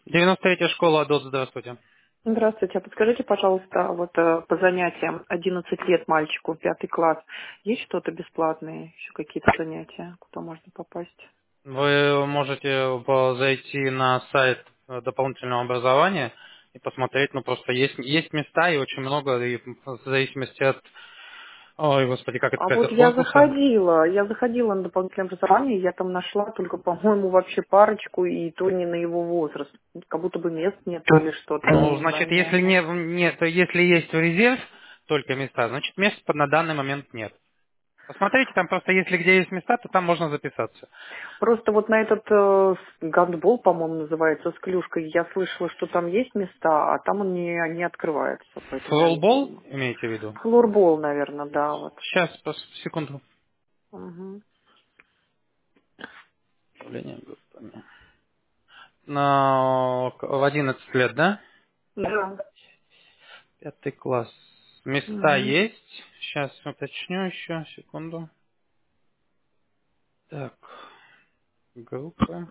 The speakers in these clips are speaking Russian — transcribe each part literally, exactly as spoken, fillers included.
девяносто третья школа, Адот, здравствуйте. Здравствуйте. А подскажите, пожалуйста, вот э, по занятиям одиннадцать лет мальчику, пятый класс, есть что-то бесплатное, еще какие-то занятия, куда можно попасть? Вы можете по- зайти на сайт э, дополнительного образования и посмотреть, ну просто есть, есть места и очень много, и в зависимости от, ой, господи, как это А сказать, вот от я конкурса. заходила, я заходила на дополнительное образование, я там нашла только, по-моему, вообще парочку, и то не на его возраст. Как будто бы мест нет или что-то, я Ну, не значит, пойму. если не, нет, если есть в резерв только места, значит, мест на данный момент нет. Посмотрите, там просто если где есть места, то там можно записаться. Просто вот на этот э, гандбол, по-моему, называется, с клюшкой, я слышала, что там есть места, а там он не, не открывается, поэтому я не Флорбол помню. имеете в виду? Флорбол, наверное, да, вот. Сейчас, пос- секунду. Мгм. Управление группами. На, в одиннадцать лет, да? Да. Пятый класс. Места Мгм. есть. Сейчас уточню еще, секунду. Так, группа.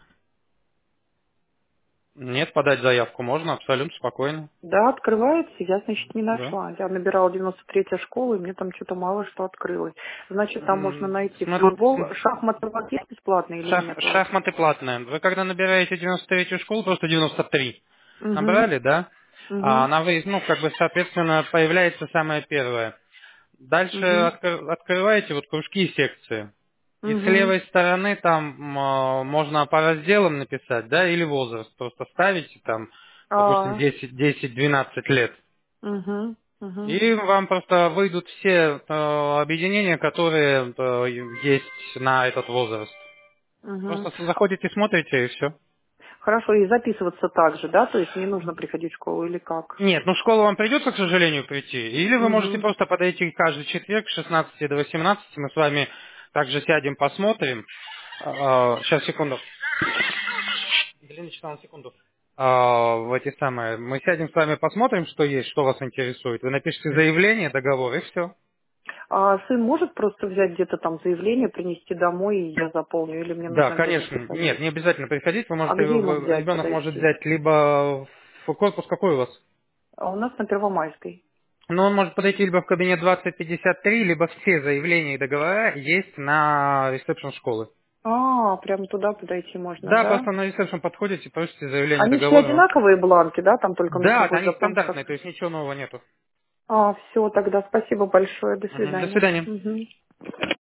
Нет, подать заявку можно абсолютно спокойно. Да, открывается, я, значит, не Да. нашла. Я набирала девяносто третья школа, и мне там что-то мало что открылось. Значит, там можно М, найти смо- футбол. Шахматы у вас есть бесплатные или шах- нету? шахматы платные. Вы когда набираете девяносто третью школу, просто девяносто три Угу. набрали, да? А Угу. она, вы- ну, как бы, соответственно, появляется самое первое. Дальше Угу. откр- открываете вот кружки и секции. И с Угу. левой стороны там м, можно по разделам написать, да, или возраст. Просто ставите там, допустим, А. десять, десять, двенадцать лет. Угу. Угу. И вам просто выйдут все э, объединения, которые э, есть на этот возраст. Угу. Просто заходите, смотрите и все. Хорошо, и записываться также, да? То есть не нужно приходить в школу или как? Нет, ну в школу вам придется, к сожалению, прийти. Или вы можете Угу. просто подойти каждый четверг с шестнадцати до восемнадцати. Мы с вами также сядем, посмотрим. Сейчас, секунду. Еленочка, на секунду. А, в эти самые. Мы сядем с вами, посмотрим, что есть, что вас интересует. Вы напишите заявление, договор, и все. А сын может просто взять где-то там заявление, принести домой, и я заполню, или мне Да, нужно обязательно конечно. Нет, приходить? не обязательно приходить. Вы А можете, где ему взять, ребенок может подойти? взять либо в корпус, какой у вас? А у нас на Первомайской. Ну, он может подойти либо в кабинет двадцать пятьдесят три, либо все заявления и договора есть на ресепшн школы. А, прямо туда подойти можно, Да, да? просто на ресепшн подходите, просите заявление Они все договора. одинаковые бланки, да? Там только нужно Да, будет они заполнить как... стандартные, то есть ничего нового нету. А, все, тогда спасибо большое, до Мгм. До свидания. свидания. Мгм.